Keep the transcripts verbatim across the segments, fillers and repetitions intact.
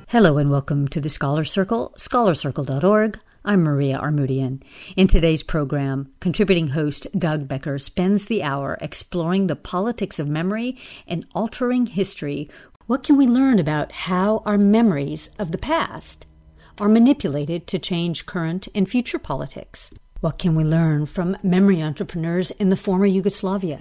Hello and welcome to the Scholar Circle, scholar circle dot org. I'm Maria Armoudian. In today's program, contributing host Doug Becker spends the hour exploring the politics of memory and altering history. What can we learn about how our memories of the past are manipulated to change current and future politics? What can we learn from memory entrepreneurs in the former Yugoslavia?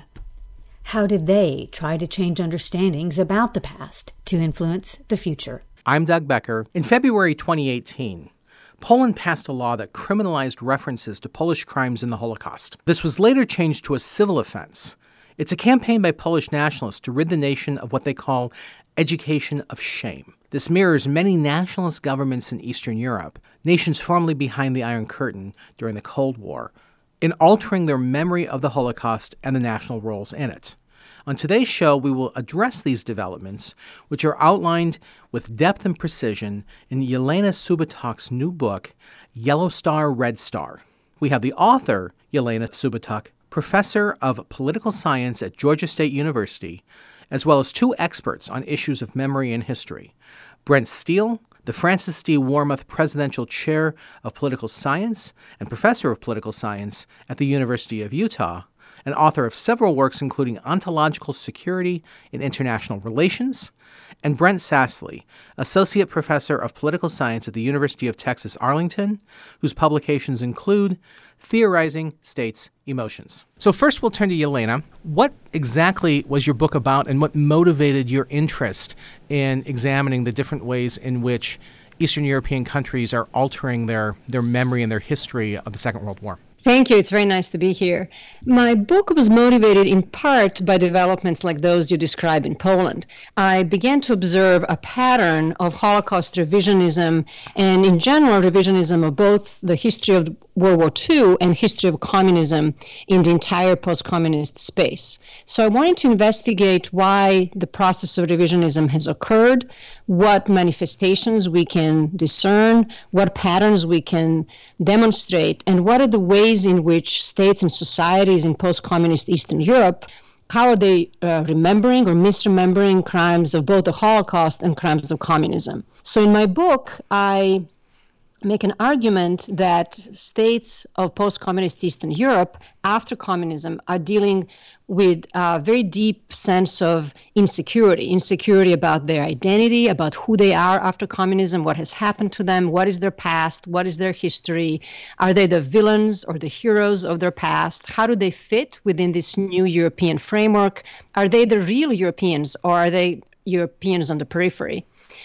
How did they try to change understandings about the past to influence the future? I'm Doug Becker. In February twenty eighteen, Poland passed a law that criminalized references to Polish crimes in the Holocaust. This was later changed to a civil offense. It's a campaign by Polish nationalists to rid the nation of what they call education of shame. This mirrors many nationalist governments in Eastern Europe, nations formerly behind the Iron Curtain during the Cold War, in altering their memory of the Holocaust and the national roles in it. On today's show, we will address these developments, which are outlined with depth and precision in Yelena Subotak's new book, Yellow Star, Red Star. We have the author, Yelena Subotak, professor of political science at Georgia State University, as well as two experts on issues of memory and history, Brent Steele, the Francis D. Warmoth Presidential Chair of Political Science and Professor of Political Science at the University of Utah, and author of several works including Ontological Security in International Relations, and Brent Sassley, Associate Professor of Political Science at the University of Texas Arlington, whose publications include Theorizing States' Emotions. So first we'll turn to Yelena. What exactly was your book about, and what motivated your interest in examining the different ways in which Eastern European countries are altering their, their memory and their history of the Second World War? Thank you. It's very nice to be here. My book was motivated in part by developments like those you describe in Poland. I began to observe a pattern of Holocaust revisionism and, in general, revisionism of both the history of World War Two and history of communism in the entire post-communist space. So I wanted to investigate why the process of revisionism has occurred, what manifestations we can discern, what patterns we can demonstrate, and what are the ways in which states and societies in post-communist Eastern Europe, how are they uh, remembering or misremembering crimes of both the Holocaust and crimes of communism. So in my book, I make an argument that states of post-communist Eastern Europe after communism are dealing with a very deep sense of insecurity, insecurity about their identity, about who they are after communism, what has happened to them, what is their past, what is their history, are they the villains or the heroes of their past, how do they fit within this new European framework, are they the real Europeans or are they Europeans on the periphery?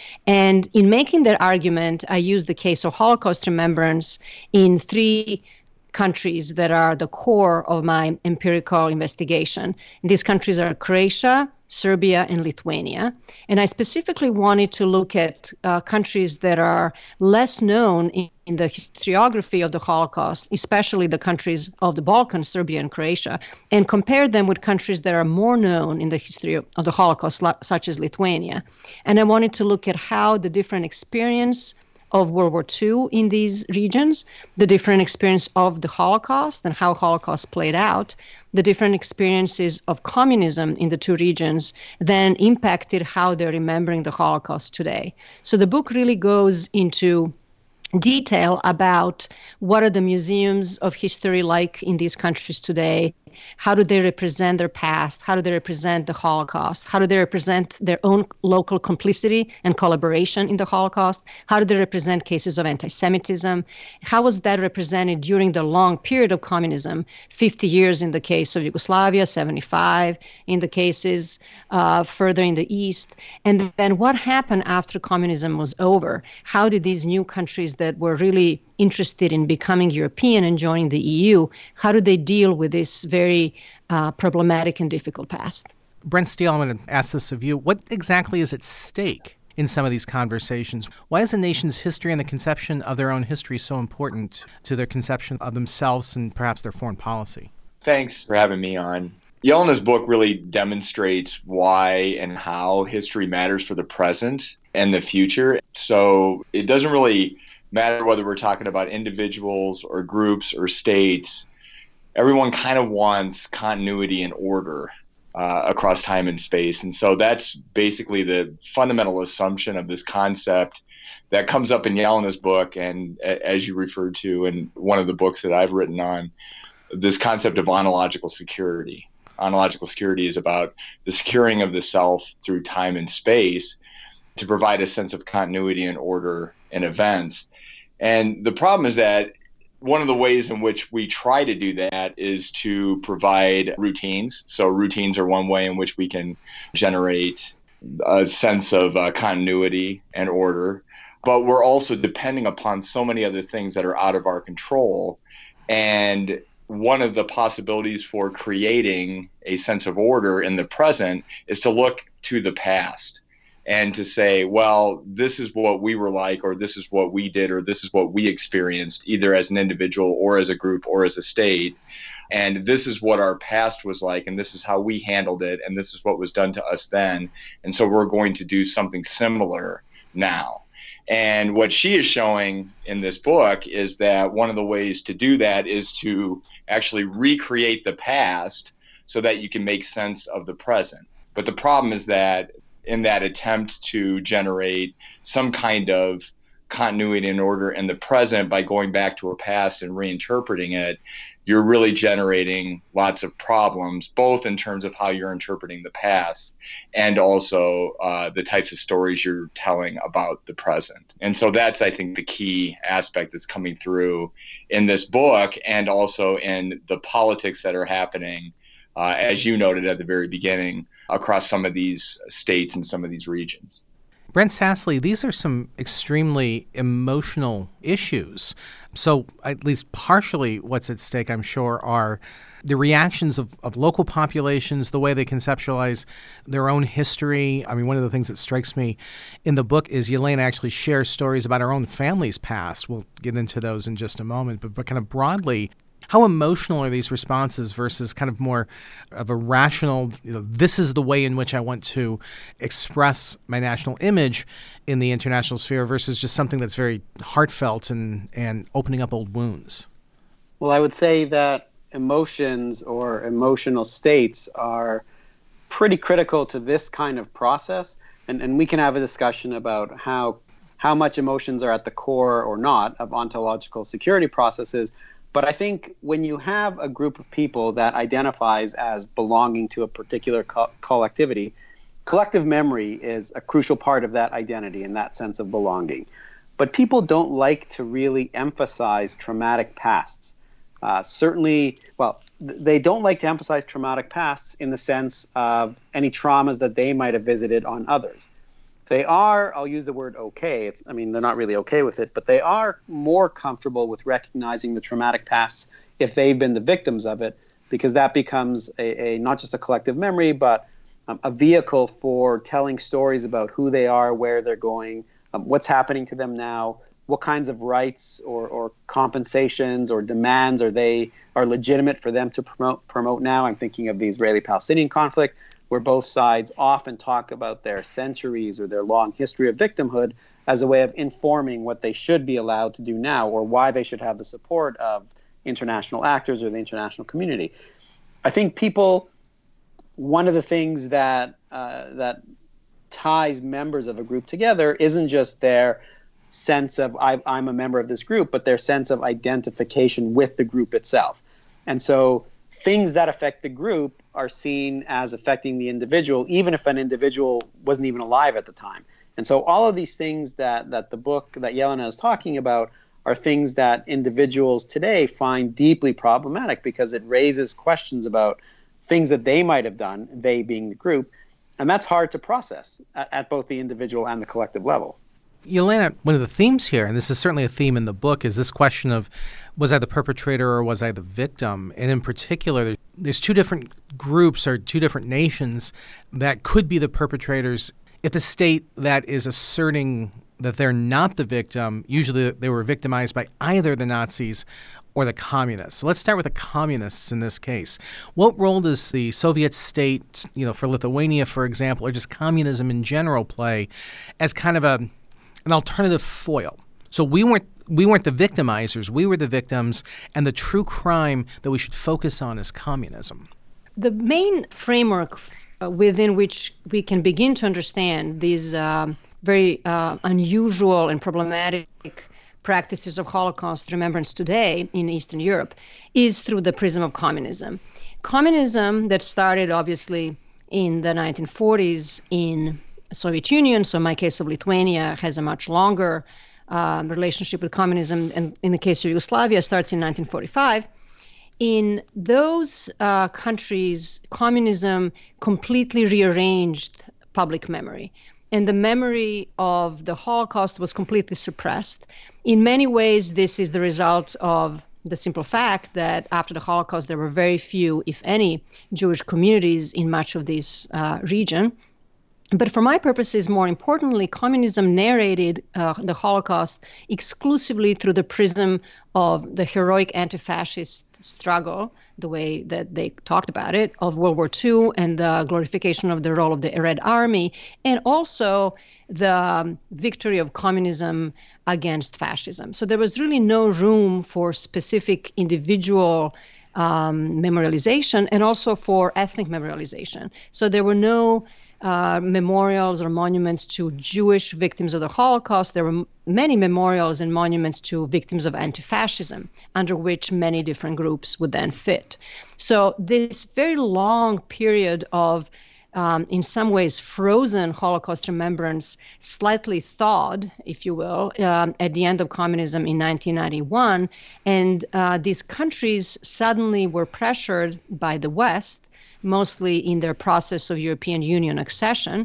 And in making that argument, I used the case of Holocaust remembrance in three countries that are the core of my empirical investigation. And these countries are Croatia, Serbia, and Lithuania. And I specifically wanted to look at uh, countries that are less known in, in the historiography of the Holocaust, especially the countries of the Balkans, Serbia and Croatia, and compare them with countries that are more known in the history of, of the Holocaust, such as Lithuania. And I wanted to look at how the different experience of World War Two in these regions, the different experience of the Holocaust and how Holocaust played out, the different experiences of communism in the two regions then impacted how they're remembering the Holocaust today. So the book really goes into detail about what are the museums of history like in these countries today, how do they represent their past, how do they represent the Holocaust, how do they represent their own local complicity and collaboration in the Holocaust, how do they represent cases of anti-Semitism, how was that represented during the long period of communism, fifty years in the case of Yugoslavia, seventy-five in the cases uh, further in the East, and then what happened after communism was over, how did these new countries that were really interested in becoming European and joining the E U, how do they deal with this very uh, problematic and difficult past? Brent Steele, I'm going to ask this of you. What exactly is at stake in some of these conversations? Why is a nation's history and the conception of their own history so important to their conception of themselves and perhaps their foreign policy? Thanks for having me on. Yelena's book really demonstrates why and how history matters for the present and the future. So it doesn't really matter whether we're talking about individuals or groups or states. Everyone kind of wants continuity and order. uh, across time and space. And so that's basically the fundamental assumption of this concept that comes up in Yelena's book, and as you referred to in one of the books that I've written on, this concept of ontological security. Ontological security is about the securing of the self through time and space to provide a sense of continuity and order in events. And the problem is that one of the ways in which we try to do that is to provide routines. So routines are one way in which we can generate a sense of uh, continuity and order. But we're also depending upon so many other things that are out of our control. And one of the possibilities for creating a sense of order in the present is to look to the past and to say, well, this is what we were like, or this is what we did, or this is what we experienced, either as an individual or as a group or as a state. And this is what our past was like, and this is how we handled it, and this is what was done to us then. And so we're going to do something similar now. And what she is showing in this book is that one of the ways to do that is to actually recreate the past so that you can make sense of the present. But the problem is that in that attempt to generate some kind of continuity and order in the present by going back to a past and reinterpreting it, you're really generating lots of problems, both in terms of how you're interpreting the past and also uh, the types of stories you're telling about the present. And so that's, I think, the key aspect that's coming through in this book, and also in the politics that are happening, uh, as you noted at the very beginning, across some of these states and some of these regions. Brent Sassley, these are some extremely emotional issues. So at least partially what's at stake, I'm sure, are the reactions of, of local populations, the way they conceptualize their own history. I mean, one of the things that strikes me in the book is Yelena actually shares stories about her own family's past. We'll get into those in just a moment. But, but kind of broadly, how emotional are these responses versus kind of more of a rational, you know, this is the way in which I want to express my national image in the international sphere versus just something that's very heartfelt and, and opening up old wounds? Well, I would say that emotions or emotional states are pretty critical to this kind of process. And, and we can have a discussion about how, how much emotions are at the core or not of ontological security processes. But I think when you have a group of people that identifies as belonging to a particular co- collectivity, collective memory is a crucial part of that identity and that sense of belonging. But people don't like to really emphasize traumatic pasts. Uh, certainly, well, th- they don't like to emphasize traumatic pasts in the sense of any traumas that they might have visited on others. They are, I'll use the word okay, it's, I mean, they're not really okay with it, but they are more comfortable with recognizing the traumatic past if they've been the victims of it, because that becomes a, a not just a collective memory, but um, a vehicle for telling stories about who they are, where they're going, um, what's happening to them now, what kinds of rights or, or compensations or demands are they are legitimate for them to promote promote now. I'm thinking of the Israeli-Palestinian conflict, where both sides often talk about their centuries or their long history of victimhood as a way of informing what they should be allowed to do now, or why they should have the support of international actors or the international community. I think people, one of the things that uh, that ties members of a group together isn't just their sense of I, I'm a member of this group, but their sense of identification with the group itself. And so things that affect the group are seen as affecting the individual, even if an individual wasn't even alive at the time. And so all of these things that that the book that Yelena is talking about are things that individuals today find deeply problematic, because it raises questions about things that they might have done, they being the group, and that's hard to process at, at both the individual and the collective level. Yelena, one of the themes here, and this is certainly a theme in the book, is this question of, was I the perpetrator or was I the victim? And in particular, there's two different groups or two different nations that could be the perpetrators. If the state that is asserting that they're not the victim, usually they were victimized by either the Nazis or the communists. So let's start with the communists in this case. What role does the Soviet state, you know, for Lithuania, for example, or just communism in general play as kind of a an alternative foil? So we weren't we weren't the victimizers, we were the victims, and the true crime that we should focus on is communism. The main framework uh, within which we can begin to understand these um, very uh, unusual and problematic practices of Holocaust remembrance today in Eastern Europe is through the prism of communism. Communism that started obviously in the nineteen forties in Soviet Union, so in my case of Lithuania has a much longer uh, relationship with communism, and in the case of Yugoslavia starts in nineteen forty-five. In those uh, countries, communism completely rearranged public memory. And the memory of the Holocaust was completely suppressed. In many ways, this is the result of the simple fact that after the Holocaust, there were very few, if any, Jewish communities in much of this uh, region. But for my purposes, more importantly, communism narrated uh, the Holocaust exclusively through the prism of the heroic anti-fascist struggle, the way that they talked about it, of World War Two and the glorification of the role of the Red Army, and also the um, victory of communism against fascism. So there was really no room for specific individual um, memorialization and also for ethnic memorialization. So there were no Uh, memorials or monuments to Jewish victims of the Holocaust. There were m- many memorials and monuments to victims of anti-fascism, under which many different groups would then fit. So this very long period of, um, in some ways, frozen Holocaust remembrance, slightly thawed, if you will, um, at the end of communism in nineteen ninety-one. And uh, these countries suddenly were pressured by the West, mostly in their process of European Union accession,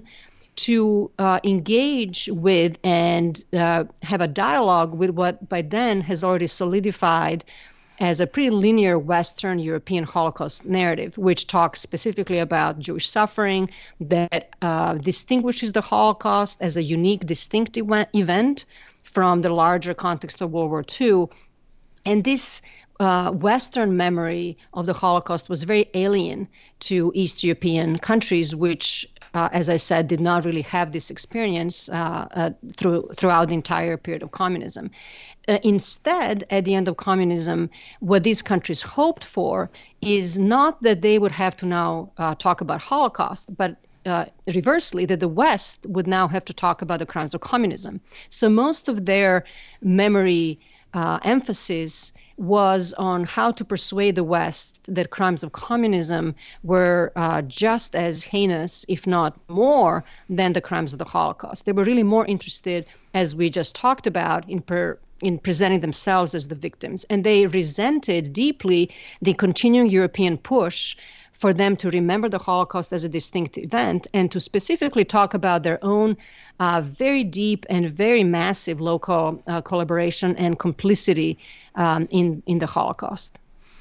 to uh, engage with and uh, have a dialogue with what by then has already solidified as a pretty linear Western European Holocaust narrative, which talks specifically about Jewish suffering, that uh, distinguishes the Holocaust as a unique, distinct ev- event from the larger context of World War Two. And this Uh, Western memory of the Holocaust was very alien to East European countries, which, uh, as I said, did not really have this experience uh, uh, through, throughout the entire period of communism. Uh, instead, at the end of communism, what these countries hoped for is not that they would have to now uh, talk about Holocaust, but Uh, reversely, that the West would now have to talk about the crimes of communism. So most of their memory uh, emphasis was on how to persuade the West that crimes of communism were uh, just as heinous, if not more, than the crimes of the Holocaust. They were really more interested, as we just talked about, in per in presenting themselves as the victims. And they resented deeply the continuing European push for them to remember the Holocaust as a distinct event and to specifically talk about their own uh, very deep and very massive local uh, collaboration and complicity um, in, in the Holocaust.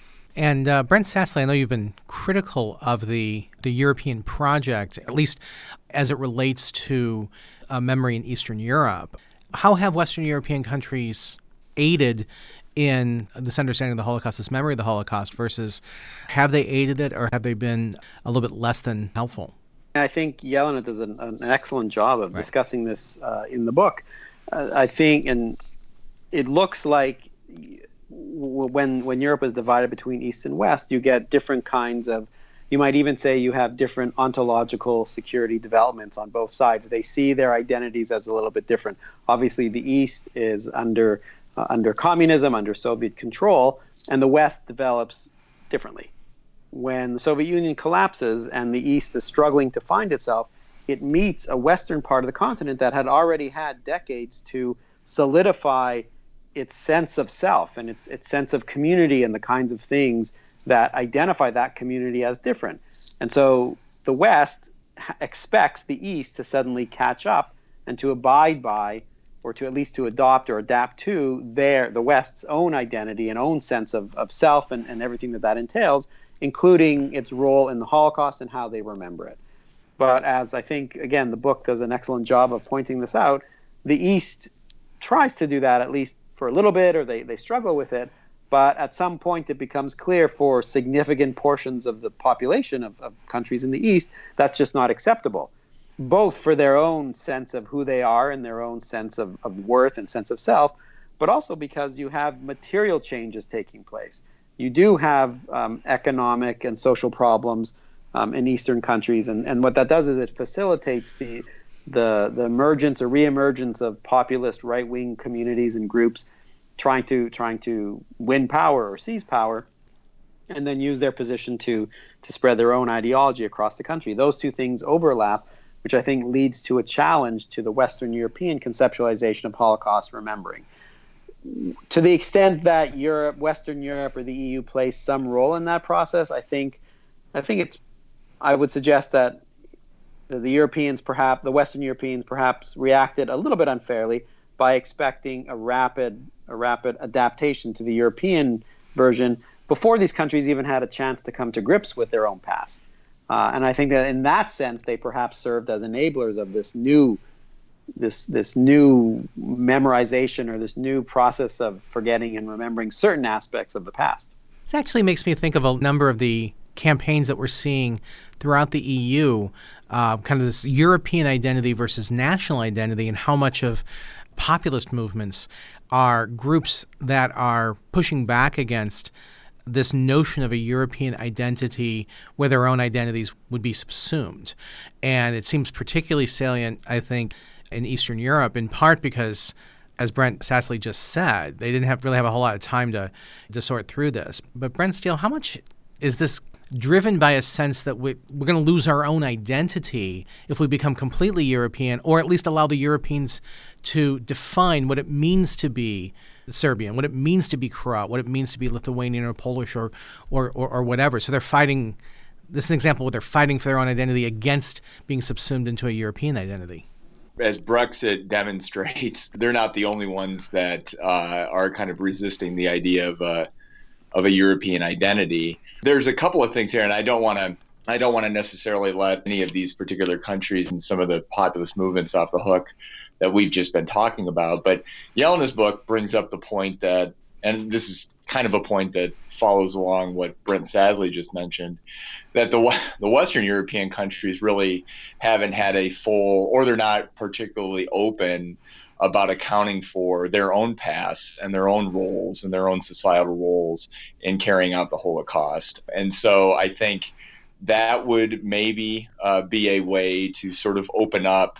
And uh, Brent Sassley, I know you've been critical of the, the European project, at least as it relates to uh, memory in Eastern Europe. How have Western European countries aided in this understanding of the Holocaust, this memory of the Holocaust, versus have they aided it or have they been a little bit less than helpful? I think Jelena does an, an excellent job of right. discussing this uh, in the book. Uh, I think, and it looks like when when Europe is divided between East and West, you get different kinds of, you might even say you have different ontological security developments on both sides. They see their identities as a little bit different. Obviously, the East is under Uh, under communism, under Soviet control, and the West develops differently. When the Soviet Union collapses and the East is struggling to find itself, it meets a Western part of the continent that had already had decades to solidify its sense of self and its, its sense of community and the kinds of things that identify that community as different. And so the West expects the East to suddenly catch up and to abide by, or to at least to adopt or adapt to their the West's own identity and own sense of, of self and, and everything that that entails, including its role in the Holocaust and how they remember it. But as I think, again, the book does an excellent job of pointing this out, the East tries to do that at least for a little bit, or they, they struggle with it. But at some point, it becomes clear for significant portions of the population of, of countries in the East, that's just not acceptable, both for their own sense of who they are and their own sense of, of worth and sense of self, but also because you have material changes taking place. you do have um, economic and social problems um, in Eastern countries, and, and what that does is it facilitates the the the emergence or reemergence of populist right-wing communities and groups trying to trying to win power or seize power, and then use their position to to spread their own ideology across the country. Those two things overlap, which I think leads to a challenge to the Western European conceptualization of Holocaust remembering. To the extent that Europe, Western Europe, or the E U plays some role in that process, I think, I think it's, I would suggest that the Europeans, perhaps the Western Europeans, perhaps reacted a little bit unfairly by expecting a rapid, a rapid adaptation to the European version before these countries even had a chance to come to grips with their own past. Uh, and I think that in that sense, they perhaps served as enablers of this new this this new memorization or this new process of forgetting and remembering certain aspects of the past. This actually makes me think of a number of the campaigns that we're seeing throughout the E U, uh, kind of this European identity versus national identity, and how much of populist movements are groups that are pushing back against this notion of a European identity where their own identities would be subsumed. And it seems particularly salient, I think, in Eastern Europe, in part because, as Brent Sassley just said, they didn't have really have a whole lot of time to, to sort through this. But Brent Steele, how much is this driven by a sense that we, we're going to lose our own identity if we become completely European, or at least allow the Europeans to define what it means to be Serbian, what it means to be Croat, what it means to be Lithuanian or Polish or, or, or, or whatever. So they're fighting, this is an example where they're fighting for their own identity against being subsumed into a European identity. As Brexit demonstrates, they're not the only ones that uh, are kind of resisting the idea of a of a European identity. There's a couple of things here, and I don't want to I don't want to necessarily let any of these particular countries and some of the populist movements off the hook that we've just been talking about. But Yelena's book brings up the point that, and this is kind of a point that follows along what Brent Sassley just mentioned, that the the Western European countries really haven't had a full, or they're not particularly open about accounting for their own past and their own roles and their own societal roles in carrying out the Holocaust. And so I think that would maybe uh, be a way to sort of open up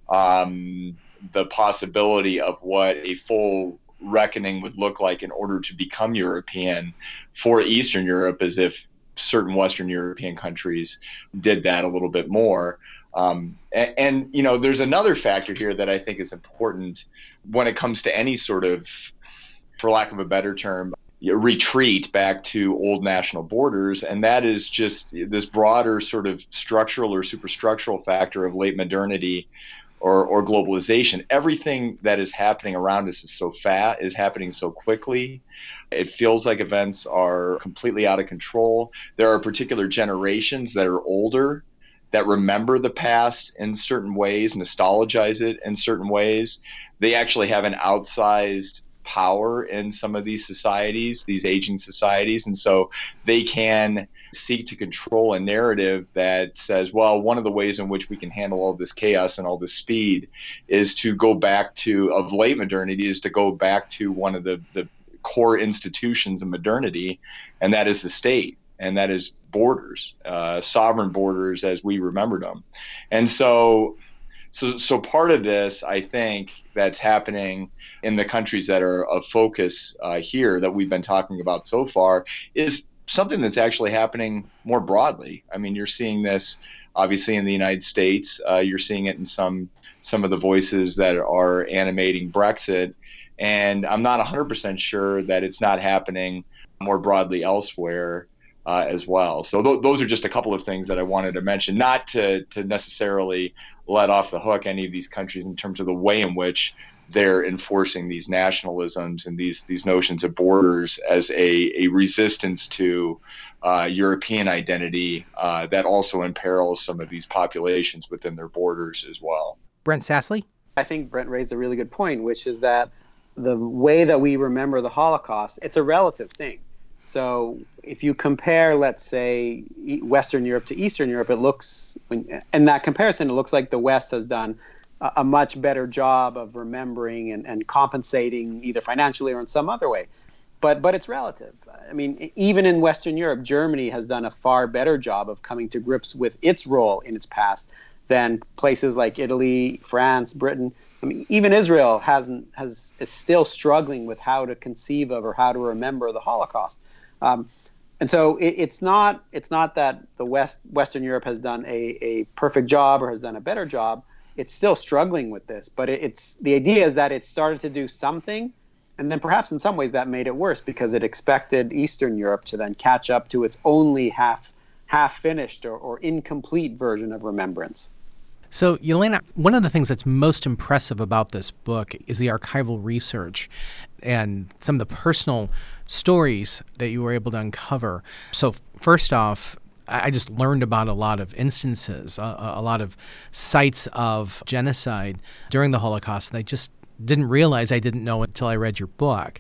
um, the possibility of what a full reckoning would look like in order to become European for Eastern Europe, as if certain Western European countries did that a little bit more. Um, and, and, you know, there's another factor here that I think is important when it comes to any sort of, for lack of a better term, retreat back to old national borders. And that is just this broader sort of structural or superstructural factor of late modernity or, or globalization. Everything that is happening around us is so fast, is happening so quickly. It feels like events are completely out of control. There are particular generations that are older that remember the past in certain ways, nostalgize it in certain ways. They actually have an outsized power in some of these societies, these aging societies. And so they can seek to control a narrative that says, well, one of the ways in which we can handle all this chaos and all this speed is to go back to, of late modernity, is to go back to one of the, the core institutions of modernity, and that is the state. And that is borders, uh, sovereign borders as we remembered them. And so, so, so part of this, I think, that's happening in the countries that are of focus uh, here that we've been talking about so far is something that's actually happening more broadly. I mean, you're seeing this obviously in the United States. Uh, you're seeing it in some some of the voices that are animating Brexit. And I'm not one hundred percent sure that it's not happening more broadly elsewhere. Uh, as well. So th- those are just a couple of things that I wanted to mention, not to to necessarily let off the hook any of these countries in terms of the way in which they're enforcing these nationalisms and these these notions of borders as a, a resistance to uh, European identity uh, that also imperils some of these populations within their borders as well. Brent Sassley? I think Brent raised a really good point, which is that the way that we remember the Holocaust, it's a relative thing. So if you compare, let's say, Western Europe to Eastern Europe, it looks, in that comparison, it looks like the West has done a, a much better job of remembering and, and compensating either financially or in some other way. but but it's relative. I mean, even in Western Europe, Germany has done a far better job of coming to grips with its role in its past than places like Italy, France, Britain. I mean, even Israel hasn't has is still struggling with how to conceive of or how to remember the Holocaust. Um, and so it, it's not it's not that the West Western Europe has done a, a perfect job or has done a better job. It's still struggling with this, but it, it's the idea is that it started to do something. And then perhaps in some ways that made it worse because it expected Eastern Europe to then catch up to its only half half finished or, or incomplete version of remembrance. So, Yelena, one of the things that's most impressive about this book is the archival research and some of the personal stories that you were able to uncover. So, first off, I just learned about a lot of instances, a, a lot of sites of genocide during the Holocaust, and I just didn't realize I didn't know until I read your book.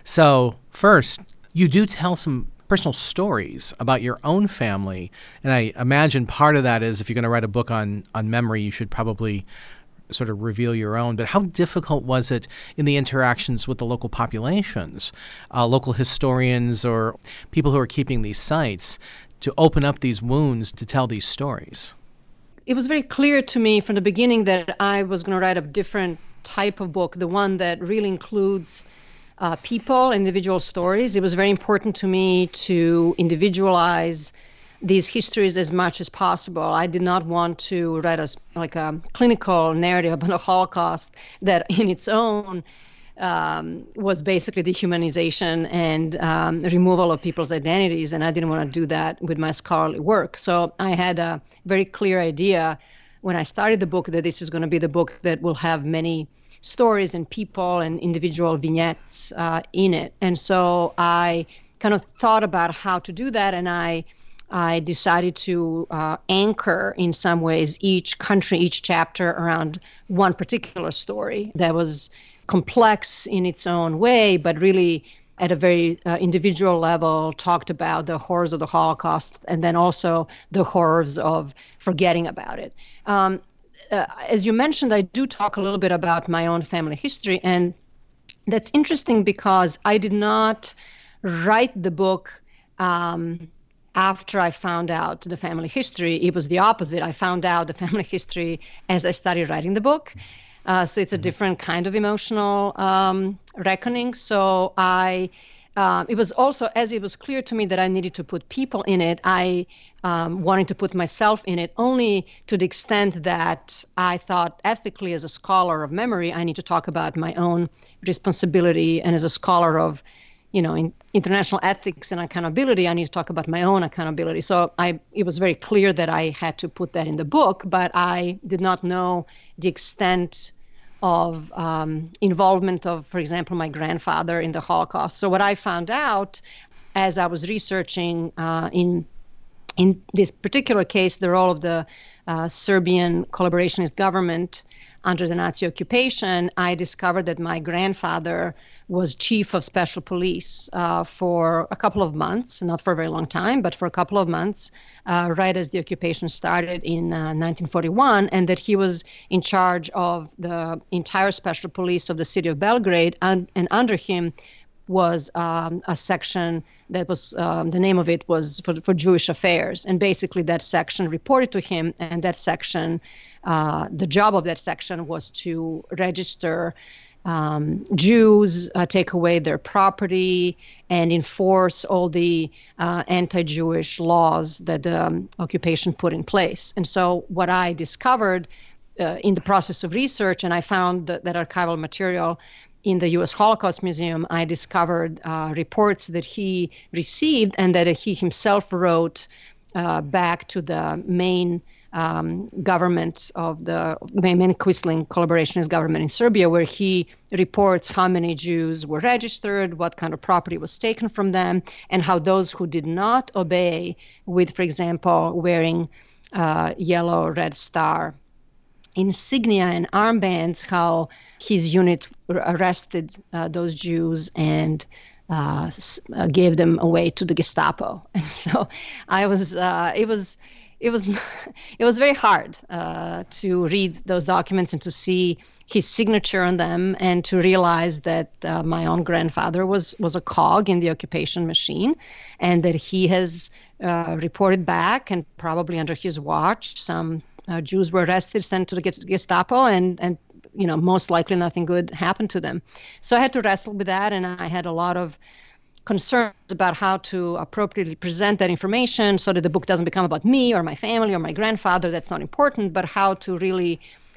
So first, you do tell some personal stories about your own family, and I imagine part of that is if you're going to write a book on, on memory, you should probably sort of reveal your own. But how difficult was it in the interactions with the local populations, uh, local historians or people who are keeping these sites to open up these wounds to tell these stories? It was very clear to me from the beginning that I was going to write a different type of book, the one that really includes uh, people, individual stories. It was very important to me to individualize these histories as much as possible. I did not want to write a like a clinical narrative about the Holocaust that in its own um, was basically dehumanization and um, removal of people's identities, and I didn't want to do that with my scholarly work. So I had a very clear idea when I started the book that this is going to be the book that will have many stories and people and individual vignettes uh, in it. And so I kind of thought about how to do that, and I I decided to uh, anchor in some ways each country, each chapter around one particular story that was complex in its own way, but really at a very uh, individual level talked about the horrors of the Holocaust and then also the horrors of forgetting about it. Um, uh, as you mentioned, I do talk a little bit about my own family history, and that's interesting because I did not write the book um, after I found out the family history. It was the opposite. I found out the family history as I started writing the book. Uh, so it's a different kind of emotional um, reckoning. So I, uh, it was also, as it was clear to me that I needed to put people in it, I um, wanted to put myself in it only to the extent that I thought ethically as a scholar of memory, I need to talk about my own responsibility, and as a scholar of, you know, in international ethics and accountability, I need to talk about my own accountability. So I, it was very clear that I had to put that in the book, but I did not know the extent of um, involvement of, for example, my grandfather in the Holocaust. So what I found out as I was researching uh, in in this particular case, the role of the uh, Serbian collaborationist government under the Nazi occupation, I discovered that my grandfather was chief of special police uh, for a couple of months, not for a very long time, but for a couple of months, uh, right as the occupation started in uh, nineteen forty-one, and that he was in charge of the entire special police of the city of Belgrade, and, and under him was um, a section that was, um, the name of it was for, for Jewish affairs. And basically that section reported to him, and that section, uh, the job of that section was to register um, Jews, uh, take away their property, and enforce all the uh, anti-Jewish laws that the um, occupation put in place. And so what I discovered uh, in the process of research, and I found that, that archival material in the U S Holocaust Museum, I discovered uh, reports that he received and that he himself wrote uh, back to the main um, government of the main Quisling collaborationist government in Serbia, where he reports how many Jews were registered, what kind of property was taken from them, and how those who did not obey, with, for example, wearing uh, yellow red star insignia and armbands, how his unit arrested uh, those Jews and uh, uh, gave them away to the Gestapo. And so I was, uh, it was, it was it was very hard uh, to read those documents and to see his signature on them, and to realize that uh, my own grandfather was was a cog in the occupation machine, and that he has uh, reported back, and probably under his watch, some uh, Jews were arrested, sent to the Gestapo, and and you know most likely nothing good happened to them. So I had to wrestle with that, and I had a lot of concerns about how to appropriately present that information so that the book doesn't become about me or my family or my grandfather. That's not important, but how to really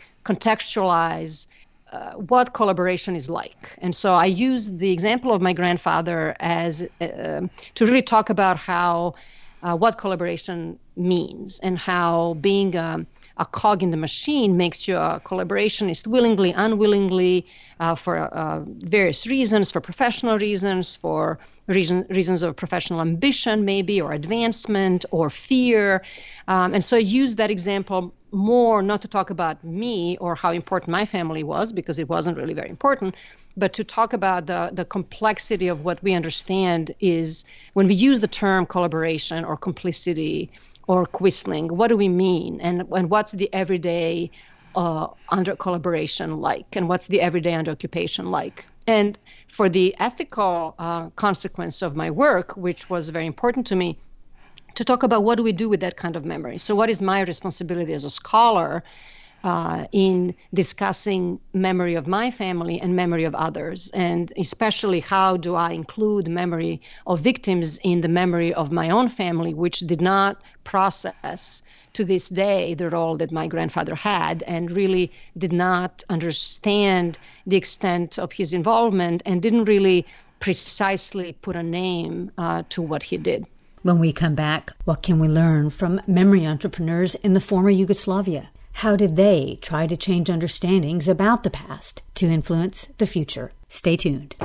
contextualize uh, what collaboration is like. And so I used the example of my grandfather as uh, to really talk about how uh, what collaboration means, and how being a, a cog in the machine makes you a collaborationist willingly, unwillingly, uh, for uh, various reasons, for professional reasons, for reason, reasons of professional ambition maybe, or advancement, or fear. Um, and so I used that example more not to talk about me or how important my family was, because it wasn't really very important, but to talk about the, the complexity of what we understand is when we use the term collaboration or complicity or quisling, what do we mean? And, and what's the everyday uh, under collaboration like? And what's the everyday under occupation like? And for the ethical uh, consequence of my work, which was very important to me, to talk about what do we do with that kind of memory. So what is my responsibility as a scholar uh, in discussing memory of my family and memory of others, and especially how do I include memory of victims in the memory of my own family, which did not process to this day the role that my grandfather had, and really did not understand the extent of his involvement, and didn't really precisely put a name uh, to what he did. When we come back, what can we learn from memory entrepreneurs in the former Yugoslavia? How did they try to change understandings about the past to influence the future? Stay tuned.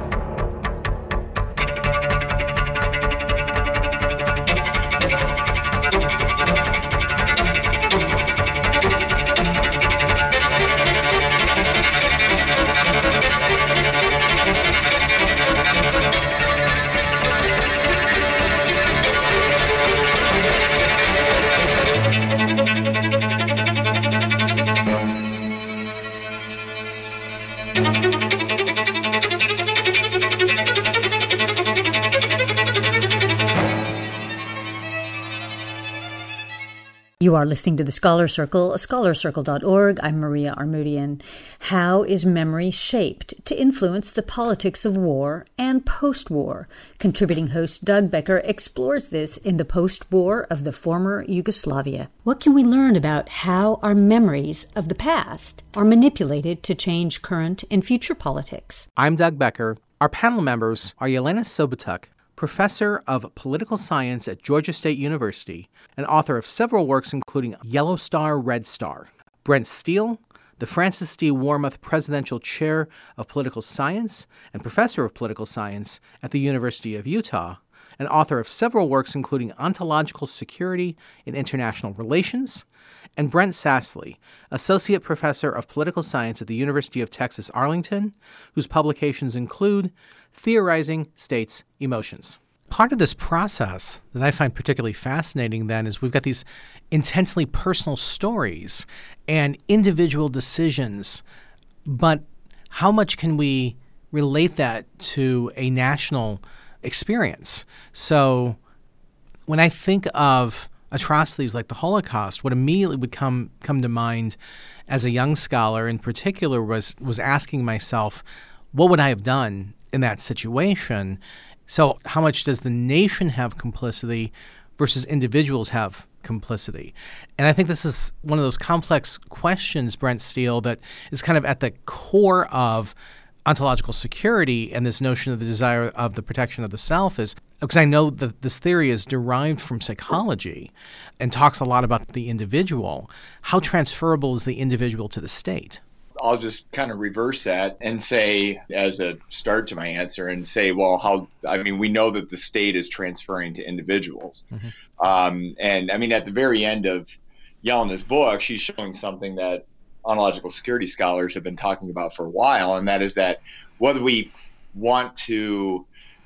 You are listening to The Scholar Circle, scholar circle dot org. I'm Maria Armoudian. How is memory shaped to influence the politics of war and post-war? Contributing host Doug Becker explores this in The Post-War of the Former Yugoslavia. What can we learn about how our memories of the past are manipulated to change current and future politics? I'm Doug Becker. Our panel members are Yelena Sobotuk, professor of political science at Georgia State University and author of several works including Yellow Star, Red Star. Brent Steele, the Francis D. Warmoth Presidential Chair of Political Science and Professor of Political Science at the University of Utah, and author of several works including Ontological Security in International Relations, and Brent Sassley, Associate Professor of Political Science at the University of Texas Arlington, whose publications include Theorizing States' Emotions. Part of this process that I find particularly fascinating then is we've got these intensely personal stories and individual decisions, but how much can we relate that to a national experience? So when I think of atrocities like the Holocaust, what immediately would come come to mind as a young scholar in particular was was asking myself, what would I have done in that situation? So how much does the nation have complicity versus individuals have complicity? And I think this is one of those complex questions, Brent Steele, that is kind of at the core of ontological security and this notion of the desire of the protection of the self is, because I know that this theory is derived from psychology and talks a lot about the individual. How transferable is the individual to the state? I'll just kind of reverse that and say, as a start to my answer, and say, well, how, I mean, we know that the state is transferring to individuals. Mm-hmm. Um, and I mean, at the very end of Yelena's book, she's showing something that ontological security scholars have been talking about for a while, and that is that whether we want to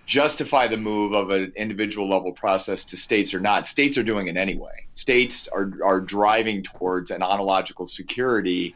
justify the move of an individual level process to states or not. States are doing it anyway. States are, are driving towards an ontological security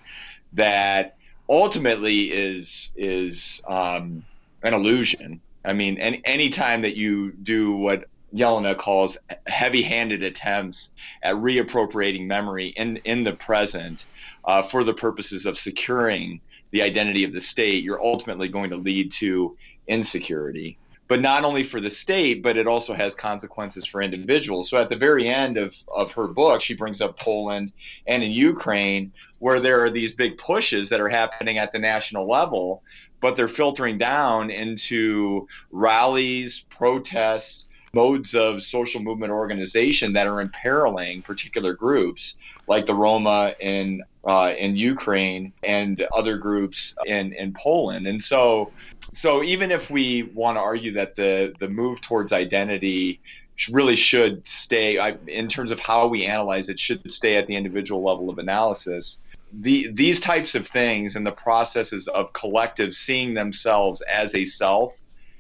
that ultimately is is um, an illusion. I mean, any any time that you do what Jelena calls heavy-handed attempts at reappropriating memory in in the present uh, for the purposes of securing the identity of the state, you're ultimately going to lead to insecurity. But not only for the state, but it also has consequences for individuals. So at the very end of, of her book, she brings up Poland and in Ukraine, where there are these big pushes that are happening at the national level, but they're filtering down into rallies, protests, modes of social movement organization that are imperiling particular groups like the Roma in uh, in Ukraine and other groups in, in Poland. And so so even if we want to argue that the, the move towards identity really should stay, I, in terms of how we analyze it, should stay at the individual level of analysis, the these types of things and the processes of collectives seeing themselves as a self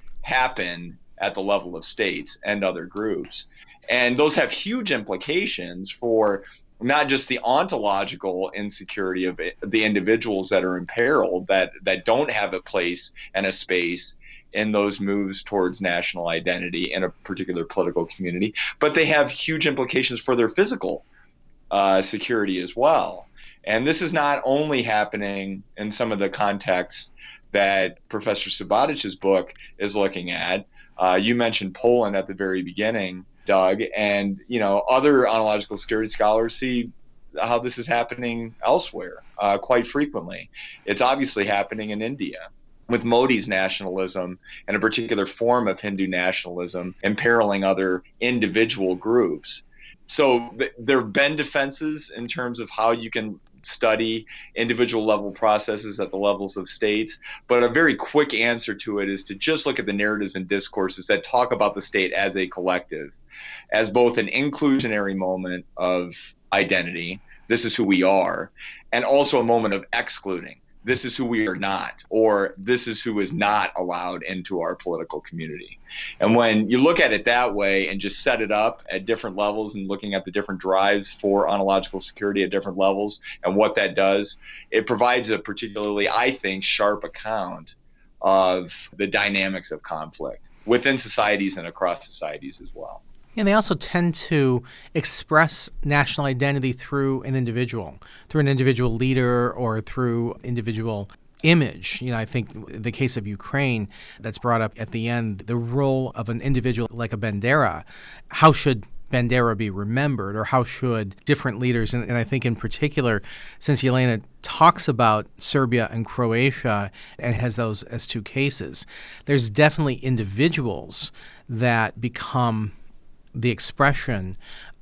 happen at the level of states and other groups. And those have huge implications for not just the ontological insecurity of it, the individuals that are imperiled, that, that don't have a place and a space in those moves towards national identity in a particular political community, but they have huge implications for their physical uh, security as well. And this is not only happening in some of the contexts that Professor Subotic's book is looking at. Uh, you mentioned Poland at the very beginning, Doug, and you know other ontological security scholars see how this is happening elsewhere uh, quite frequently. It's obviously happening in India with Modi's nationalism and a particular form of Hindu nationalism imperiling other individual groups. So th- there have been defenses in terms of how you can study individual level processes at the levels of states, but a very quick answer to it is to just look at the narratives and discourses that talk about the state as a collective, as both an inclusionary moment of identity, this is who we are, and also a moment of excluding, this is who we are not, or this is who is not allowed into our political community. And when you look at it that way and just set it up at different levels and looking at the different drives for ontological security at different levels and what that does, it provides a particularly, I think, sharp account of the dynamics of conflict within societies and across societies as well. And they also tend to express national identity through an individual, through an individual leader or through individual image. You know, I think the case of Ukraine that's brought up at the end, the role of an individual like a Bandera, how should Bandera be remembered, or how should different leaders, and, and I think in particular, since Jelena talks about Serbia and Croatia and has those as two cases, there's definitely individuals that become the expression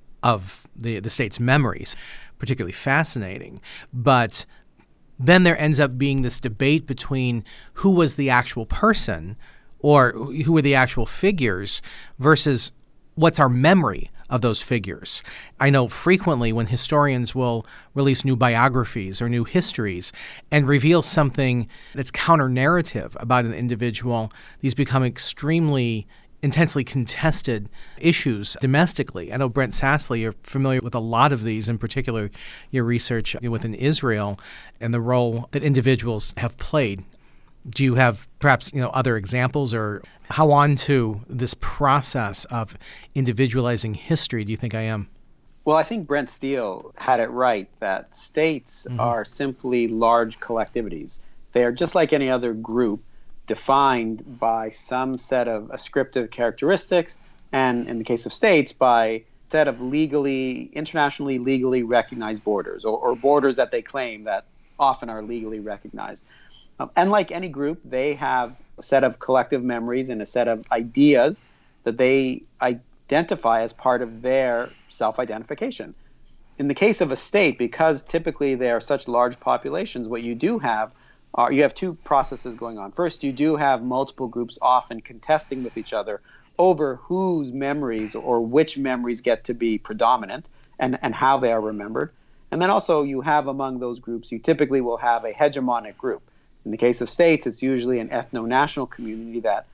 of the, the state's memories, particularly fascinating. But then there ends up being this debate between who was the actual person or who were the actual figures versus what's our memory of those figures. I know frequently when historians will release new biographies or new histories and reveal something that's counter-narrative about an individual, these become extremely intensely contested issues domestically. I know, Brent Sassler, you're familiar with a lot of these, in particular your research within Israel and the role that individuals have played. Do you have perhaps you know other examples, or how on to this process of individualizing history do you think I am? Well, I think Brent Steele had it right that states mm-hmm. are simply large collectivities. They are just like any other group, defined by some set of ascriptive characteristics, and in the case of states, by a set of legally, internationally legally recognized borders, or, or borders that they claim that often are legally recognized. Um, and like any group, they have a set of collective memories and a set of ideas that they identify as part of their self-identification. In the case of a state, because typically they are such large populations, what you do have Uh, you have two processes going on. First, you do have multiple groups often contesting with each other over whose memories or which memories get to be predominant and, and how they are remembered. And then also you have among those groups, you typically will have a hegemonic group. In the case of states, it's usually an ethno-national community that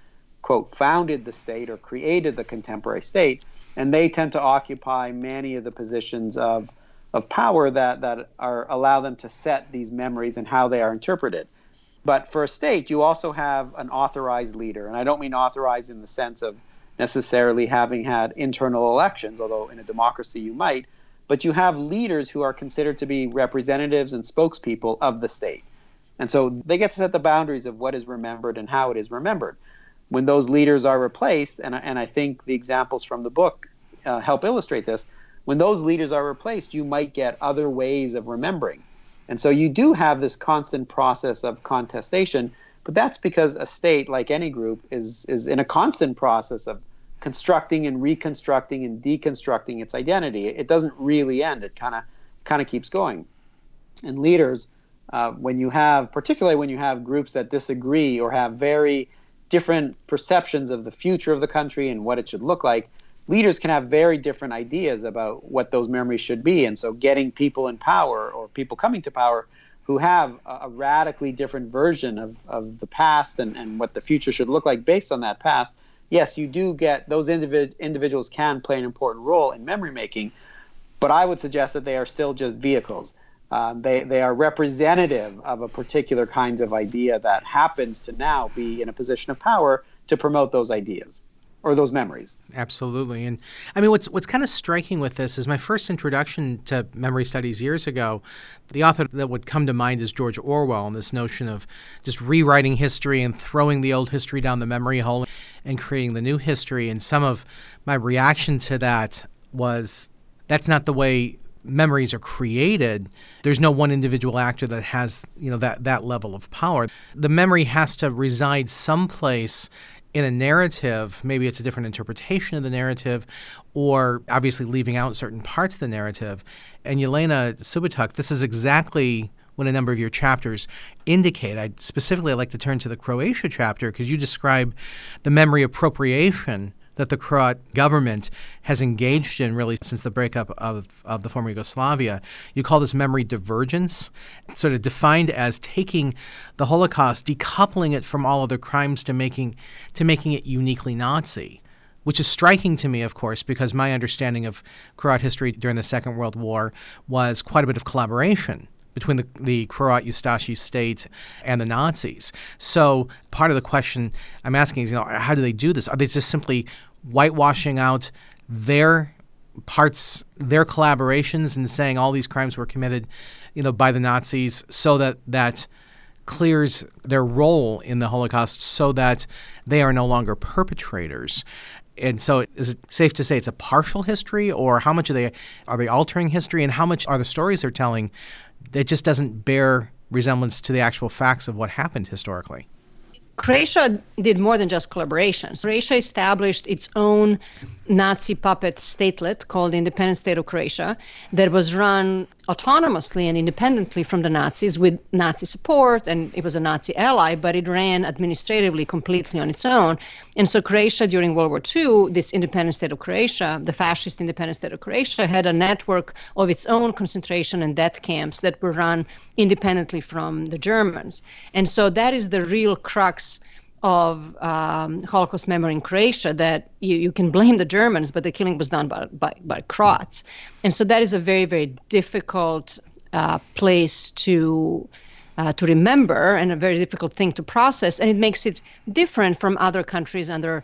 quote, founded the state or created the contemporary state, and they tend to occupy many of the positions of of power that, that are allow them to set these memories and how they are interpreted. But for a state, you also have an authorized leader, and I don't mean authorized in the sense of necessarily having had internal elections, although in a democracy you might, but you have leaders who are considered to be representatives and spokespeople of the state. And so they get to set the boundaries of what is remembered and how it is remembered. When those leaders are replaced, and, and I think the examples from the book uh, help illustrate this, when those leaders are replaced, you might get other ways of remembering. And so you do have this constant process of contestation, but that's because a state, like any group, is is in a constant process of constructing and reconstructing and deconstructing its identity. It doesn't really end. It kind of kind of keeps going. And leaders, uh, when you have, particularly when you have groups that disagree or have very different perceptions of the future of the country and what it should look like, leaders can have very different ideas about what those memories should be. And so getting people in power or people coming to power who have a, a radically different version of, of the past and, and what the future should look like based on that past, yes, you do get those individ- individuals can play an important role in memory making, but I would suggest that they are still just vehicles. Um, they, they are representative of a particular kind of idea that happens to now be in a position of power to promote those ideas or those memories. Absolutely. And I mean, what's what's kind of striking with this is my first introduction to memory studies years ago, the author that would come to mind is George Orwell, and this notion of just rewriting history and throwing the old history down the memory hole and creating the new history. And some of my reaction to that was, that's not the way memories are created. There's no one individual actor that has, you know, that, that level of power. The memory has to reside someplace in a narrative. Maybe it's a different interpretation of the narrative, or obviously leaving out certain parts of the narrative. And Yelena Subotic, this is exactly what a number of your chapters indicate. I specifically I'd like to turn to the Croatia chapter, because you describe the memory appropriation that the Croat government has engaged in really since the breakup of, of the former Yugoslavia. You call this memory divergence, sort of defined as taking the Holocaust, decoupling it from all other crimes to making to making it uniquely Nazi, which is striking to me, of course, because my understanding of Croat history during the Second World War was quite a bit of collaboration between the, the Croat Ustashi state and the Nazis. So part of the question I'm asking is, you know, how do they do this? Are they just simply whitewashing out their parts, their collaborations, and saying all these crimes were committed, you know, by the Nazis, so that that clears their role in the Holocaust, so that they are no longer perpetrators? And so is it safe to say it's a partial history, or how much are they are they altering history, and how much are the stories they're telling that just doesn't bear resemblance to the actual facts of what happened historically? Croatia did more than just collaborations. Croatia established its own Nazi puppet statelet called the Independent State of Croatia that was run autonomously and independently from the Nazis with Nazi support, and it was a Nazi ally, but it ran administratively completely on its own. And so Croatia during World War Two, this Independent State of Croatia, the fascist Independent State of Croatia, had a network of its own concentration and death camps that were run independently from the Germans. And so that is the real crux of um, Holocaust memory in Croatia, that you, you can blame the Germans, but the killing was done by, by, by Croats. And so that is a very, very difficult uh, place to uh, to remember, and a very difficult thing to process. And it makes it different from other countries under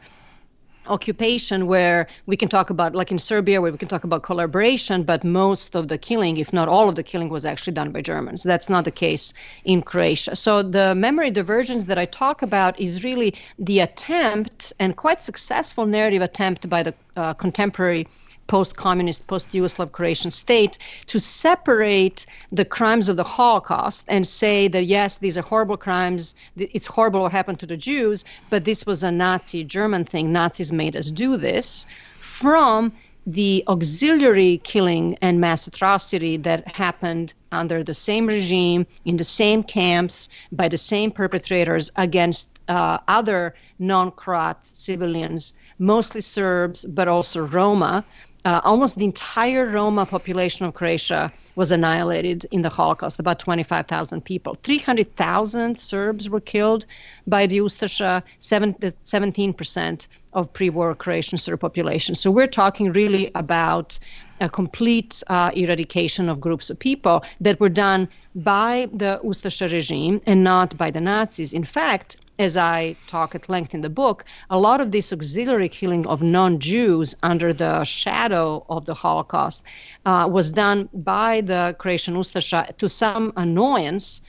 occupation, where we can talk about, like in Serbia, where we can talk about collaboration, but most of the killing, if not all of the killing, was actually done by Germans. That's not the case in Croatia. So the memory divergence that I talk about is really the attempt, and quite successful narrative attempt by the uh, contemporary post-communist, post-Yugoslav Croatian state to separate the crimes of the Holocaust and say that, yes, these are horrible crimes, it's horrible what happened to the Jews, but this was a Nazi German thing, Nazis made us do this, from the auxiliary killing and mass atrocity that happened under the same regime, in the same camps, by the same perpetrators against uh, other non-Croat civilians, mostly Serbs, but also Roma, uh, almost the entire Roma population of Croatia was annihilated in the Holocaust, about twenty-five thousand people. three hundred thousand Serbs were killed by the Ustasha, seventeen percent of pre-war Croatian Serb population. So we're talking really about a complete uh, eradication of groups of people that were done by the Ustasha regime and not by the Nazis. In fact, as I talk at length in the book, a lot of this auxiliary killing of non-Jews under the shadow of the Holocaust uh, was done by the Croatian Ustasha to some annoyance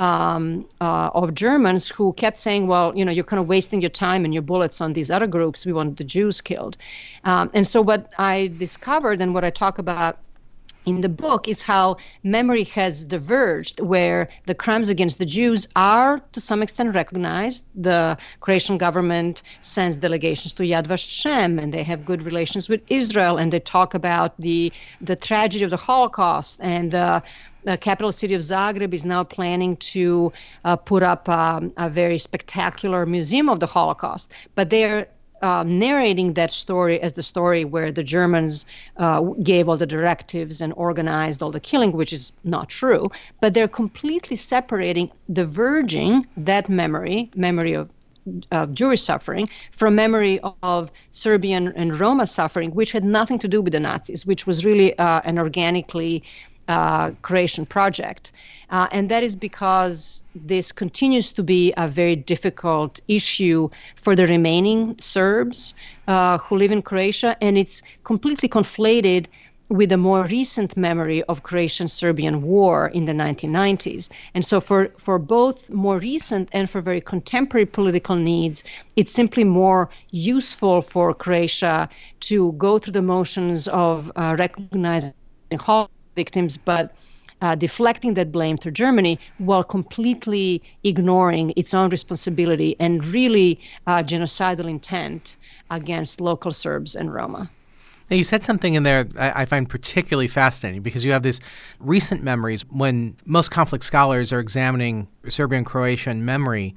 um, uh, of Germans who kept saying, well, you know, you're kind of wasting your time and your bullets on these other groups. We want the Jews killed. Um, and so what I discovered and what I talk about in the book is how memory has diverged, where the crimes against the Jews are to some extent recognized. The Croatian government sends delegations to Yad Vashem, and they have good relations with Israel, and they talk about the the tragedy of the Holocaust. And the, the capital city of Zagreb is now planning to uh, put up um, a very spectacular museum of the Holocaust. But they're Uh, narrating that story as the story where the Germans uh, gave all the directives and organized all the killing, which is not true. But they're completely separating, diverging that memory, memory of uh, Jewish suffering, from memory of Serbian and Roma suffering, which had nothing to do with the Nazis, which was really uh, an organically uh, Croatian project. Uh, and that is because this continues to be a very difficult issue for the remaining Serbs uh, who live in Croatia, and it's completely conflated with a more recent memory of Croatian-Serbian war in the nineteen nineties. And so for, for both more recent and for very contemporary political needs, it's simply more useful for Croatia to go through the motions of uh, recognizing Holocaust victims, but Uh, deflecting that blame to Germany while completely ignoring its own responsibility and really uh, genocidal intent against local Serbs and Roma. Now, you said something in there I, I find particularly fascinating, because you have these recent memories. When most conflict scholars are examining Serbian-Croatian memory,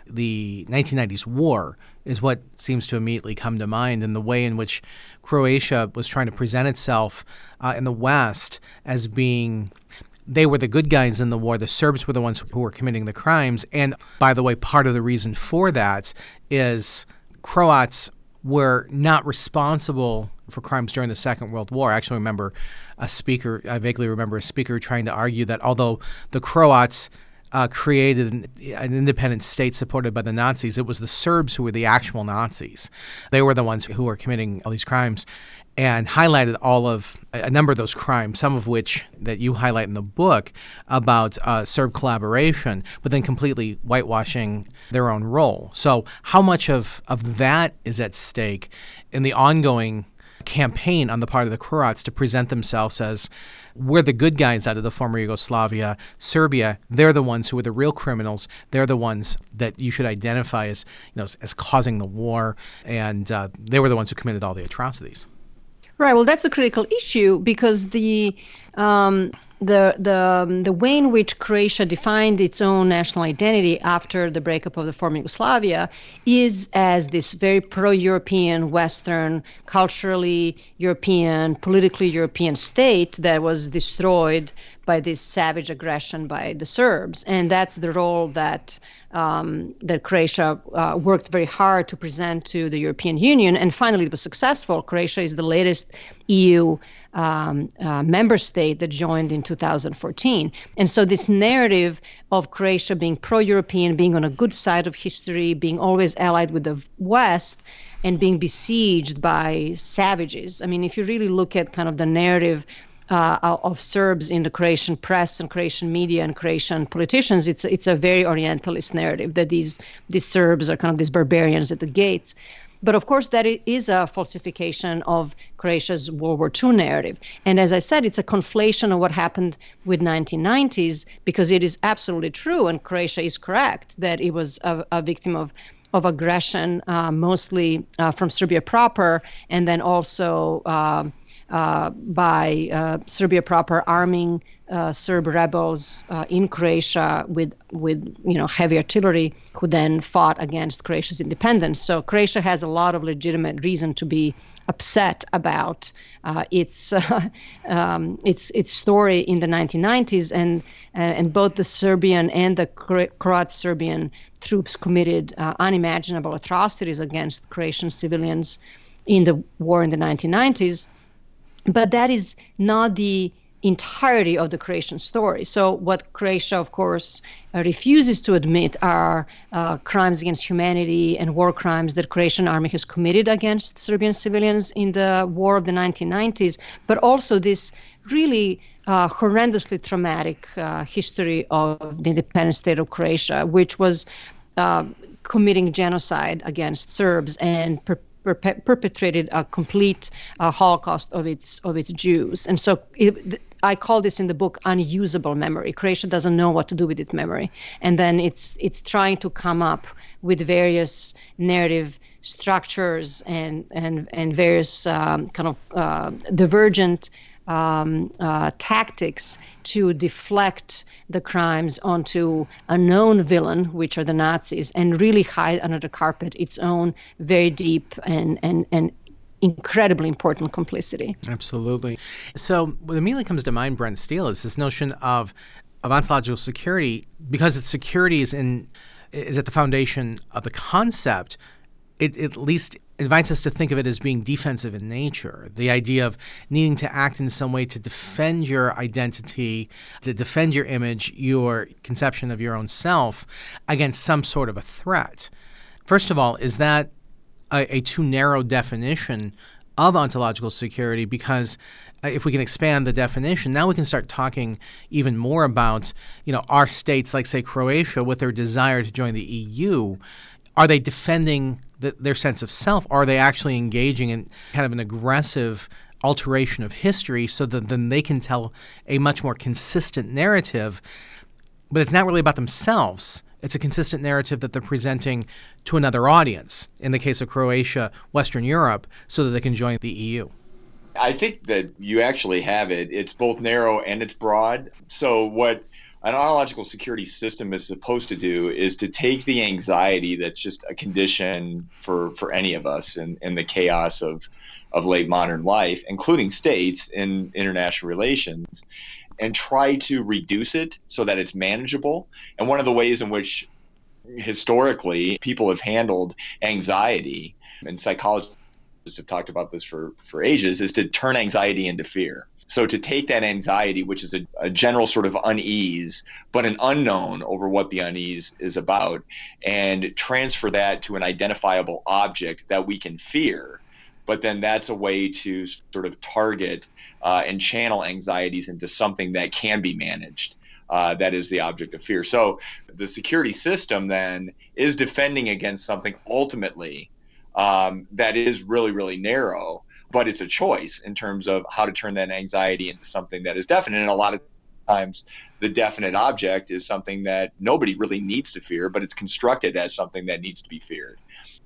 the nineteen nineties war is what seems to immediately come to mind, and the way in which Croatia was trying to present itself uh, in the West as being they were the good guys in the war. The Serbs were the ones who were committing the crimes. And by the way, part of the reason for that is Croats were not responsible for crimes during the Second World War. I actually remember a speaker, I vaguely remember a speaker trying to argue that although the Croats uh, created an, an independent state supported by the Nazis, it was the Serbs who were the actual Nazis. They were the ones who were committing all these crimes, and highlighted all of a number of those crimes, some of which that you highlight in the book about uh, Serb collaboration, but then completely whitewashing their own role. So how much of, of that is at stake in the ongoing campaign on the part of the Croats to present themselves as we're the good guys out of the former Yugoslavia, Serbia, they're the ones who are the real criminals, they're the ones that you should identify as, you know, as causing the war, and uh, they were the ones who committed all the atrocities. Right. Well, that's a critical issue, because the um, the the the way in which Croatia defined its own national identity after the breakup of the former Yugoslavia is as this very pro-European, Western, culturally European, politically European state that was destroyed by this savage aggression by the Serbs. And that's the role that um, that Croatia uh, worked very hard to present to the European Union. And finally, it was successful. Croatia is the latest E U um, uh, member state that joined in two thousand fourteen. And so this narrative of Croatia being pro-European, being on a good side of history, being always allied with the West, and being besieged by savages. I mean, if you really look at kind of the narrative Uh, of Serbs in the Croatian press and Croatian media and Croatian politicians, it's it's a very Orientalist narrative that these these Serbs are kind of these barbarians at the gates. But of course, that is a falsification of Croatia's World War Two narrative. And as I said, it's a conflation of what happened with nineteen nineties, because it is absolutely true, and Croatia is correct, that it was a, a victim of of aggression, uh, mostly uh, from Serbia proper, and then also uh, Uh, by uh, Serbia proper arming uh, Serb rebels uh, in Croatia with with you know heavy artillery, who then fought against Croatia's independence. So Croatia has a lot of legitimate reason to be upset about uh, its uh, um, its its story in the nineteen nineties, and uh, and both the Serbian and the Croat Serbian troops committed uh, unimaginable atrocities against Croatian civilians in the war in the nineteen nineties. But that is not the entirety of the Croatian story. So what Croatia, of course, uh, refuses to admit are uh, crimes against humanity and war crimes that Croatian army has committed against Serbian civilians in the war of the nineteen nineties, but also this really uh, horrendously traumatic uh, history of the independent state of Croatia, which was uh, committing genocide against Serbs and per- per- perpetrated a complete uh, Holocaust of its of its Jews. And so it, I call this in the book unusable memory. Croatia doesn't know what to do with its memory, and then it's it's trying to come up with various narrative structures and and and various um, kind of uh, divergent um, uh, tactics to deflect the crimes onto a known villain, which are the Nazis, and really hide under the carpet its own very deep and and and incredibly important complicity. Absolutely. So what immediately comes to mind, Brent Steele, is this notion of of ontological security, because its security is in is at the foundation of the concept. It, it at least invites us to think of it as being defensive in nature. The idea of needing to act in some way to defend your identity, to defend your image, your conception of your own self against some sort of a threat. First of all, is that a, a too narrow definition of ontological security? Because if we can expand the definition, now we can start talking even more about, you know, our states, like say Croatia, with their desire to join the E U. Are they defending the, their sense of self? Are they actually engaging in kind of an aggressive alteration of history so that then they can tell a much more consistent narrative? But it's not really about themselves. It's a consistent narrative that they're presenting to another audience, in the case of Croatia, Western Europe, so that they can join the E U. I think that you actually have it. It's both narrow and it's broad. So what an ontological security system is supposed to do is to take the anxiety that's just a condition for, for any of us in, in the chaos of, of late modern life, including states in international relations, and try to reduce it so that it's manageable. And one of the ways in which historically people have handled anxiety, and psychologists have talked about this for, for ages, is to turn anxiety into fear. So to take that anxiety, which is a, a general sort of unease, but an unknown over what the unease is about, and transfer that to an identifiable object that we can fear. But then that's a way to sort of target uh, and channel anxieties into something that can be managed. Uh, that is the object of fear. So the security system then is defending against something ultimately um, that is really, really narrow. But it's a choice in terms of how to turn that anxiety into something that is definite. And a lot of times the definite object is something that nobody really needs to fear, but it's constructed as something that needs to be feared.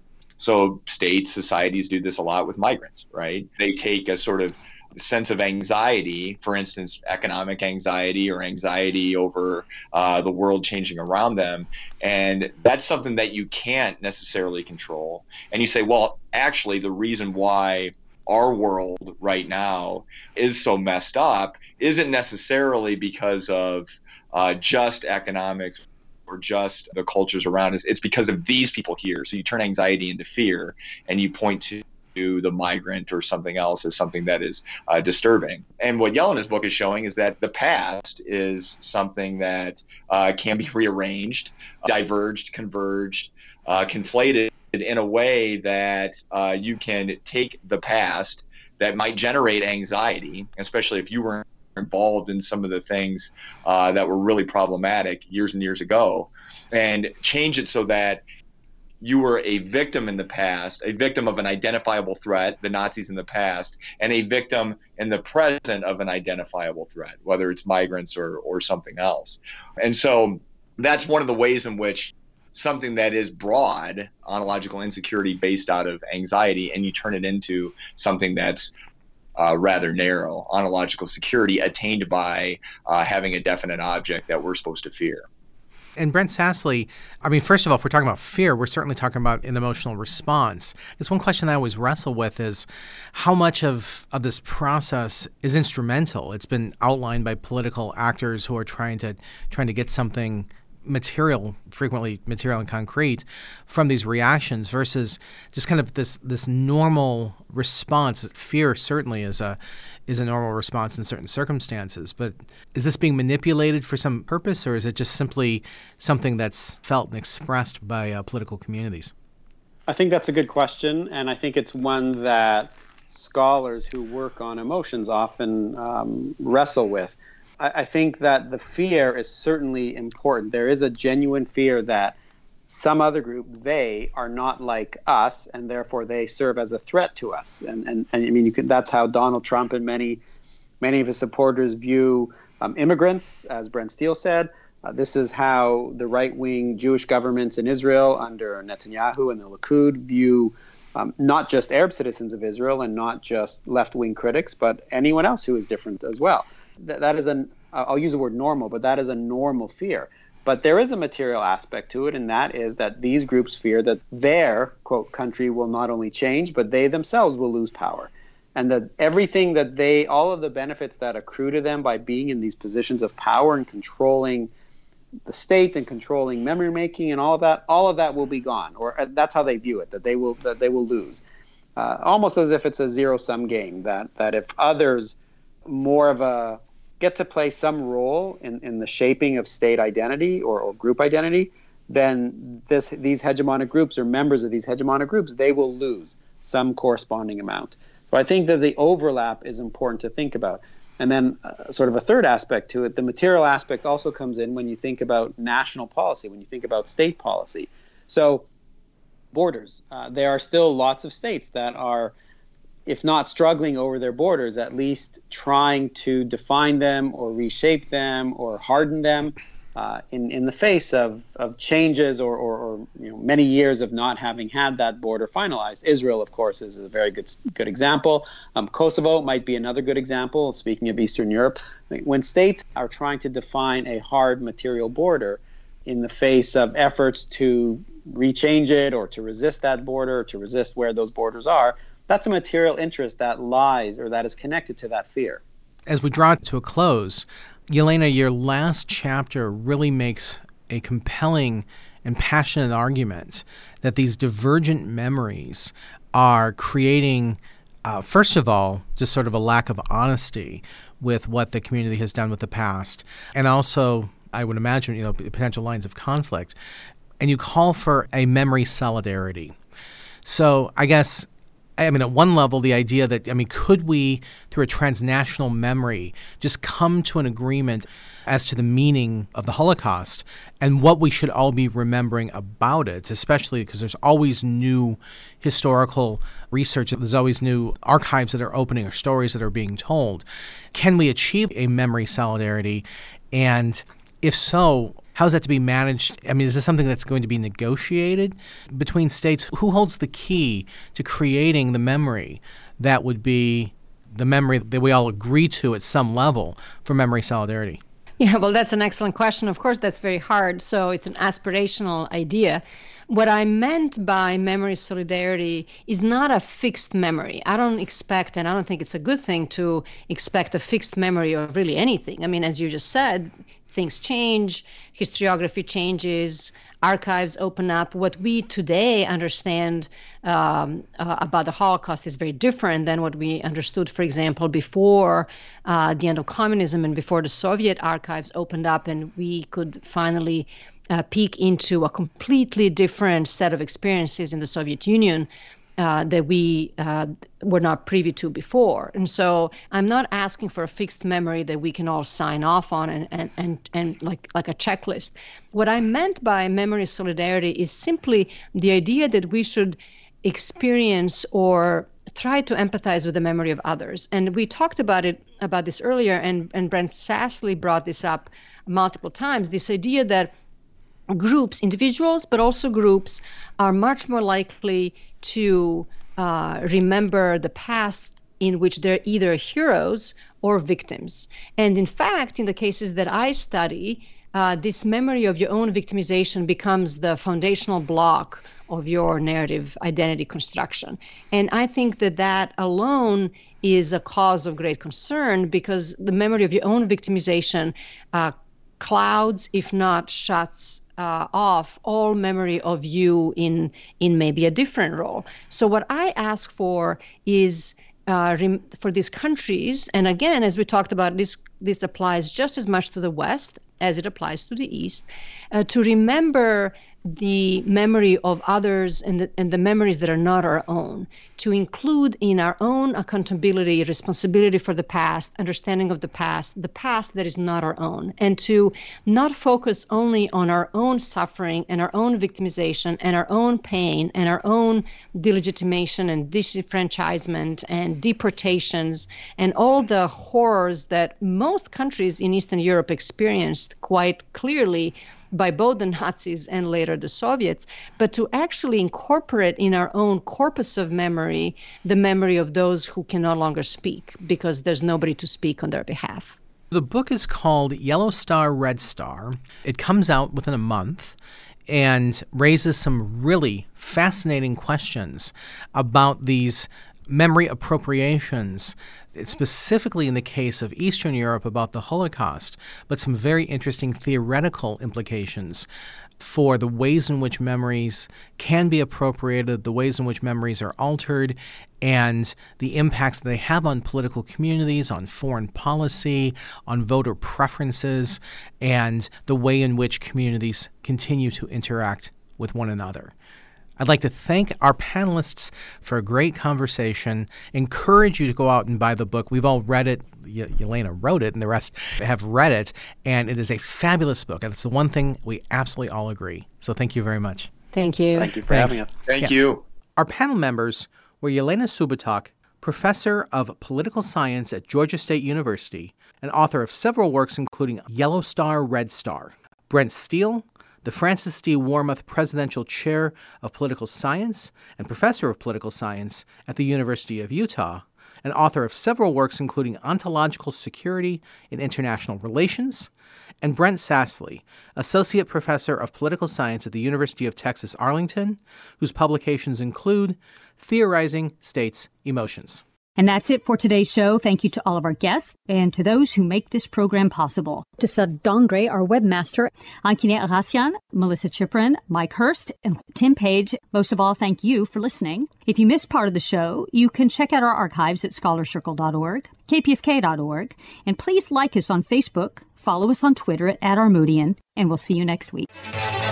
So states, societies do this a lot with migrants, right? They take a sort of sense of anxiety, for instance, economic anxiety or anxiety over uh, the world changing around them. And that's something that you can't necessarily control. And you say, well, actually, the reason why our world right now is so messed up isn't necessarily because of uh, just economics or just the cultures around us. It's because of these people here. So you turn anxiety into fear and you point to the migrant or something else as something that is uh, disturbing. And what Yelena's book is showing is that the past is something that uh, can be rearranged, diverged, converged, uh, conflated in a way that uh, you can take the past that might generate anxiety, especially if you were involved in some of the things uh, that were really problematic years and years ago, and change it so that you were a victim in the past, a victim of an identifiable threat, the Nazis in the past, and a victim in the present of an identifiable threat, whether it's migrants or, or something else. And so that's one of the ways in which something that is broad, ontological insecurity based out of anxiety, and you turn it into something that's uh, rather narrow, ontological security attained by uh, having a definite object that we're supposed to fear. And Brent Sassley, I mean, first of all, if we're talking about fear, we're certainly talking about an emotional response. It's one question I always wrestle with is how much of, of this process is instrumental? It's been outlined by political actors who are trying to trying to get something material, frequently material and concrete, from these reactions versus just kind of this this normal response. Fear certainly is a is a normal response in certain circumstances, but is this being manipulated for some purpose, or is it just simply something that's felt and expressed by uh, political communities? I think that's a good question, and I think it's one that scholars who work on emotions often um, wrestle with. I think that the fear is certainly important. There is a genuine fear that some other group, they are not like us, and therefore they serve as a threat to us. And and, and I mean, you could, that's how Donald Trump and many many of his supporters view um, immigrants, as Brent Steele said. Uh, this is how the right-wing Jewish governments in Israel under Netanyahu and the Likud view um, not just Arab citizens of Israel and not just left-wing critics, but anyone else who is different as well. That, that is an, I'll use the word normal, but that is a normal fear. But there is a material aspect to it, and that is that these groups fear that their, quote, country will not only change, but they themselves will lose power. And that everything that they, all of the benefits that accrue to them by being in these positions of power and controlling the state and controlling memory making and all of that, all of that will be gone. Or that's how they view it, that they will, that they will lose. Uh, almost as if it's a zero-sum game, that, that if others more of a get to play some role in, in the shaping of state identity or, or group identity, then this these hegemonic groups or members of these hegemonic groups, they will lose some corresponding amount. So I think that the overlap is important to think about. And then uh, sort of a third aspect to it, the material aspect also comes in when you think about national policy, when you think about state policy. So borders, uh, there are still lots of states that are, if not struggling over their borders, at least trying to define them or reshape them or harden them uh, in, in the face of, of changes or, or, or you know, many years of not having had that border finalized. Israel, of course, is a very good good example. Um, Kosovo might be another good example, speaking of Eastern Europe. When states are trying to define a hard material border in the face of efforts to rechange it or to resist that border or to resist where those borders are, that's a material interest that lies or that is connected to that fear. As we draw to a close, Yelena, your last chapter really makes a compelling and passionate argument that these divergent memories are creating, uh, first of all, just sort of a lack of honesty with what the community has done with the past, and also, I would imagine, you know, potential lines of conflict. And you call for a memory solidarity. So I guess, I mean, at one level, the idea that, I mean, could we, through a transnational memory, just come to an agreement as to the meaning of the Holocaust and what we should all be remembering about it, especially because there's always new historical research, there's always new archives that are opening or stories that are being told. Can we achieve a memory solidarity? And if so, how is that to be managed? I mean, is this something that's going to be negotiated between states? Who holds the key to creating the memory that would be the memory that we all agree to at some level for memory solidarity? Yeah, well, that's an excellent question. Of course, that's very hard. So it's an aspirational idea. What I meant by memory solidarity is not a fixed memory. I don't expect, and I don't think it's a good thing to expect a fixed memory of really anything. I mean, as you just said, things change, historiography changes, archives open up. What we today understand um, uh, about the Holocaust is very different than what we understood, for example, before uh, the end of communism and before the Soviet archives opened up and we could finally uh, peek into a completely different set of experiences in the Soviet Union Uh, that we uh, were not privy to before. And so I'm not asking for a fixed memory that we can all sign off on and, and, and, and like, like a checklist. What I meant by memory solidarity is simply the idea that we should experience or try to empathize with the memory of others. And we talked about it, about this earlier, and, and Brent Sassley brought this up multiple times, this idea that groups, individuals, but also groups, are much more likely to uh, remember the past in which they're either heroes or victims. And in fact, in the cases that I study, uh, this memory of your own victimization becomes the foundational block of your narrative identity construction. And I think that that alone is a cause of great concern, because the memory of your own victimization uh, clouds, if not shuts uh, off, all memory of you in in maybe a different role. So what I ask for is uh, rem- for these countries, and again, as we talked about, this this applies just as much to the West as it applies to the East, uh, to remember the memory of others and the, and the memories that are not our own, to include in our own accountability, responsibility for the past, understanding of the past, the past that is not our own, and to not focus only on our own suffering and our own victimization and our own pain and our own delegitimation and disenfranchisement and deportations and all the horrors that most countries in Eastern Europe experienced quite clearly by both the Nazis and later the Soviets, but to actually incorporate in our own corpus of memory the memory of those who can no longer speak because there's nobody to speak on their behalf. The book is called Yellow Star, Red Star. It comes out within a month and raises some really fascinating questions about these memory appropriations, specifically in the case of Eastern Europe about the Holocaust, but some very interesting theoretical implications for the ways in which memories can be appropriated, the ways in which memories are altered, and the impacts that they have on political communities, on foreign policy, on voter preferences, and the way in which communities continue to interact with one another. I'd like to thank our panelists for a great conversation, encourage you to go out and buy the book. We've all read it. Y- Yelena wrote it, and the rest have read it, and it is a fabulous book. And it's the one thing we absolutely all agree. So thank you very much. Thank you. Thank you for Thanks. having us. Thank Yeah. you. Our panel members were Yelena Subotok, professor of political science at Georgia State University and author of several works including Yellow Star, Red Star; Brent Steele, the Francis D. Warmoth Presidential Chair of Political Science and Professor of Political Science at the University of Utah, and author of several works including Ontological Security in International Relations; and Brent Sassley, Associate Professor of Political Science at the University of Texas Arlington, whose publications include Theorizing States' Emotions. And that's it for today's show. Thank you to all of our guests and to those who make this program possible. To Sud Dongre, our webmaster, Ankine Arasian, Melissa Chiprin, Mike Hurst, and Tim Page. Most of all, thank you for listening. If you missed part of the show, you can check out our archives at scholar circle dot org, k p f k dot org, and please like us on Facebook, follow us on Twitter at, at Armoudian, and we'll see you next week.